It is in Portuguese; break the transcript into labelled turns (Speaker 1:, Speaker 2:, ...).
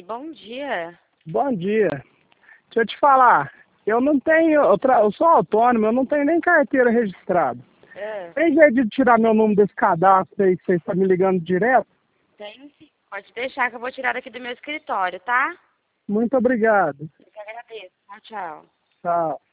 Speaker 1: Oi, bom dia.
Speaker 2: Bom dia. Deixa eu te falar, eu não tenho, eu sou autônomo, eu não tenho nem carteira registrada.
Speaker 1: É,
Speaker 2: Tem jeito de tirar meu número desse cadastro aí que você está me ligando direto?
Speaker 1: tem sim. Pode deixar que eu vou tirar daqui do meu escritório, tá?
Speaker 2: Muito obrigado.
Speaker 1: Eu que agradeço. Tchau, tchau.
Speaker 2: Tchau.